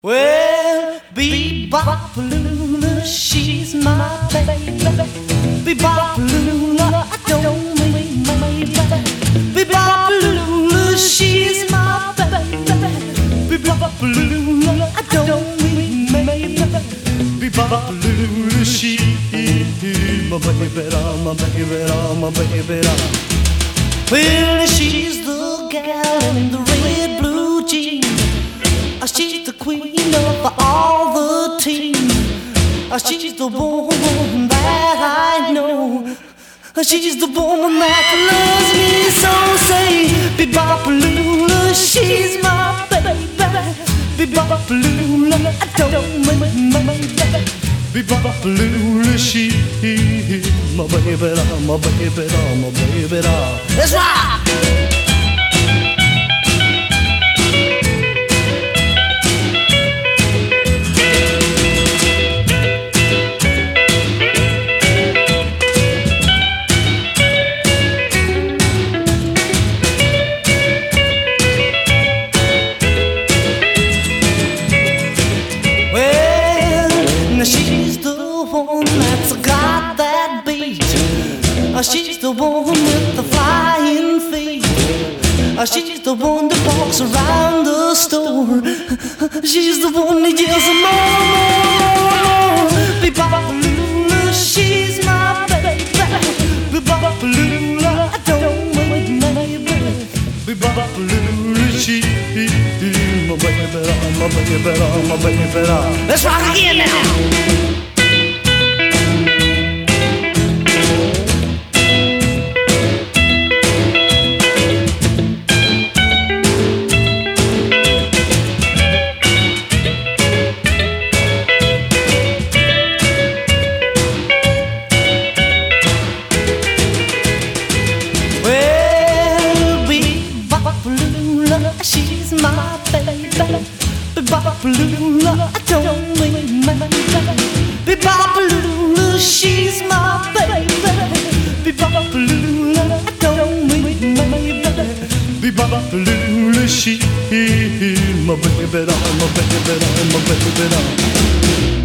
Well, Bebop-a-Lula, she's my baby. Bebop-a-Lula, I don't mean maybe. Bebop-a-Lula, she's my baby. Bebop-a-Lula, I don't mean maybe. Bebop-a-Lula, she's my baby, my baby, my baby. Well, she's the gal in the red blue jeans. She's the queen of all the team. She's the woman that I know. She's the woman that loves me so. Say, Bebop-a-Lula, she's my baby. Bebop-a-Lula, I don't mean my baby. Bebop-a-Lula, she's my baby, my baby, my baby. Let's rock! She's the one that's got that beat. She's the one with the flying feet. She's the one that walks around the store. She's the one that yells more. Bebop-a-Lula, she's my baby. Bebop-a-Lula, I don't mean maybe. Bebop-a-Lula, she's my baby, my baby, my baby. Let's rock again now. She's my baby. Bebop-a-Lula, I don't mean my baby. Bebop-a-Lula, she's my baby. Bebop-a-Lula, I don't mean my baby. Bebop-a-Lula, she's my baby, my baby, my baby.